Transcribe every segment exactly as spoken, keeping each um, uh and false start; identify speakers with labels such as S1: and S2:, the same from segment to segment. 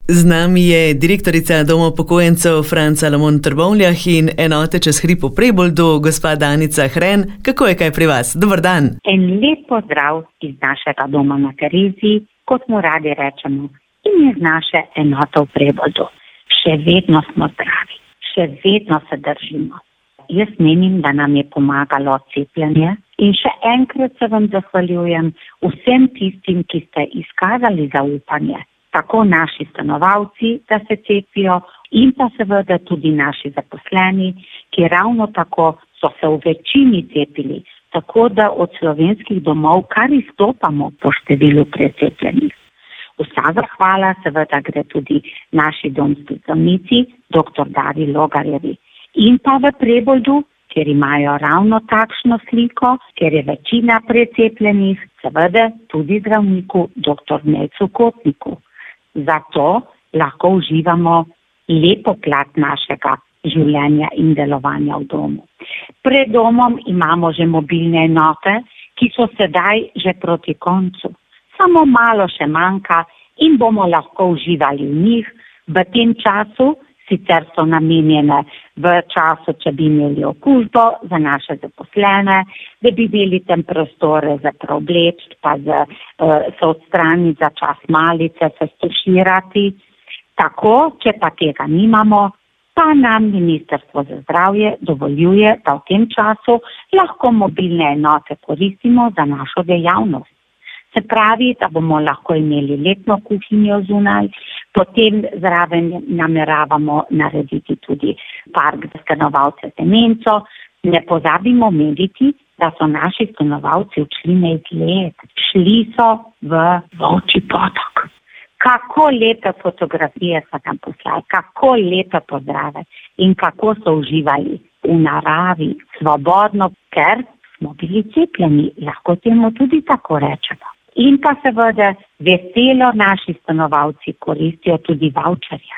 S1: Z nami je direktorica Doma upokojencev Franca Lamon v Trbovljah in enote čez hrib v Preboldu, gospa Danica Hren. Kako je kaj pri vas? Dober dan.
S2: En lep pozdrav iz našega doma na Tereziji, kot mu radi rečemo, in iz naše enote v Preboldu. Še vedno smo zdravi, še vedno se držimo. Jaz menim, da nam je pomagalo cepljenje in še enkrat se vam zahvaljujem vsem tistim, ki ste izkazali zaupanje. Tako naši stanovalci, da se cepijo, in pa seveda tudi naši zaposleni, ki ravno tako so se v večini cepili, tako da od slovenskih domov kar izstopamo po številu precepljenih. Vsa zahvala seveda gre tudi naši domski zdravnici, doktor Darji Logarjevi. In pa v Preboldu, kjer imajo ravno takšno sliko, kjer je večina precepljenih, seveda tudi zdravniku doktor Nelcu Kotniku. Zato lahko uživamo lepo plat našega življenja in delovanja v domu. Pred domom imamo že mobilne enote, ki so sedaj že proti koncu. Samo malo še manjka in bomo lahko uživali v njih v tem času, sicer so namenjene v času, če bi imeli okužbo za naše zaposlene, da bi imeli tam prostore za preobleč, pa za, uh, se odstraniti za čas malice, se stuširati. Tako, če pa tega nimamo, pa nam Ministrstvo za zdravje dovoljuje, da v tem času lahko mobilne enote koristimo za našo dejavnost. Se pravi, da bomo lahko imeli letno kuhinjo zunaj, potem zraven nameravamo narediti tudi park za stanovalce z demenco. Ne pozabimo omeniti, da so naši stanovalci odšli na izlet. Šli so v Volčji Potok. Kako lepe fotografije so tam poslali, kako lepe pozdrave in kako so uživali v naravi, svobodno, ker smo bili cepljeni, lahko temu tudi tako rečemo. In pa seveda veselo naši stanovalci koristijo tudi vavčerje.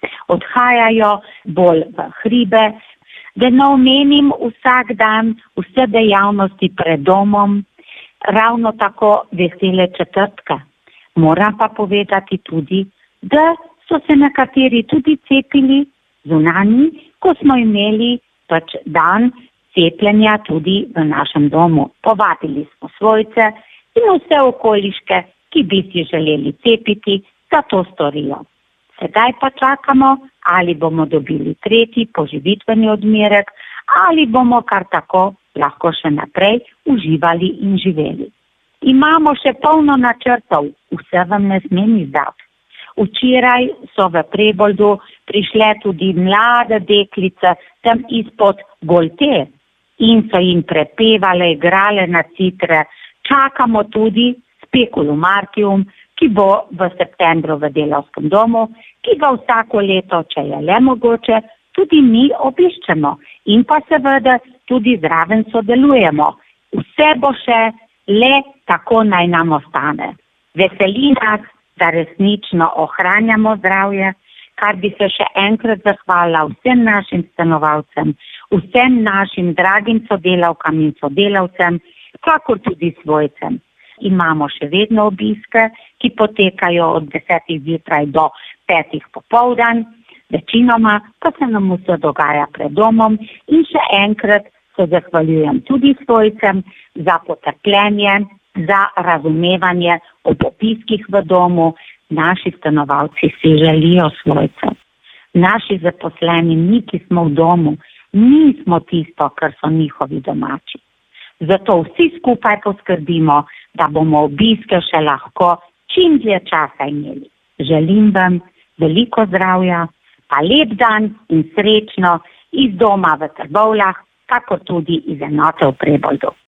S2: Odhajajo bolj v hribe, da ne omenim vsak dan vse dejavnosti pred domom, ravno tako vesele četrtke. Moram pa povedati tudi, da so se nekateri tudi cepili zunanji, ko smo imeli pač dan cepljenja tudi v našem domu. Povabili smo svojce in vse okoliške, ki bi si želeli cepiti, da to storijo. Sedaj pa čakamo, ali bomo dobili tretji poživitveni odmerek, ali bomo kar tako lahko še naprej uživali in živeli. Imamo še polno načrtov, vse vam ne smem izdati. Včeraj so v Preboldu prišle tudi mlade deklice tam izpod Golte in so jim prepevale, igrale na citre. Čakamo tudi Speculum Artium, ki bo v septembru v Delavskem domu, ki ga vsako leto, če je le mogoče, tudi mi obiščemo in pa seveda tudi zraven sodelujemo. Vse bo še, le tako naj nam ostane. Veseli nas, da resnično ohranjamo zdravje, kar bi se še enkrat zahvalila vsem našim stanovalcem, vsem našim dragim sodelavkam in sodelavcem, kakor tudi svojcem. Imamo še vedno obiske, ki potekajo od desetih zjutraj do petih popoldan, večinoma pa se nam vse dogaja pred domom in še enkrat se zahvaljujem tudi svojcem za potrpljenje, za razumevanje ob obiskih v domu. Naši stanovalci si želijo svojce. Naši zaposleni, mi, ki smo v domu, nismo tisto, kar so njihovi domači. Zato vsi skupaj poskrbimo, da bomo obiske še lahko čim dlje časa imeli. Želim vam veliko zdravja, pa lep dan in srečno iz doma v Trbovljah, kakor tudi iz enote v Preboldu.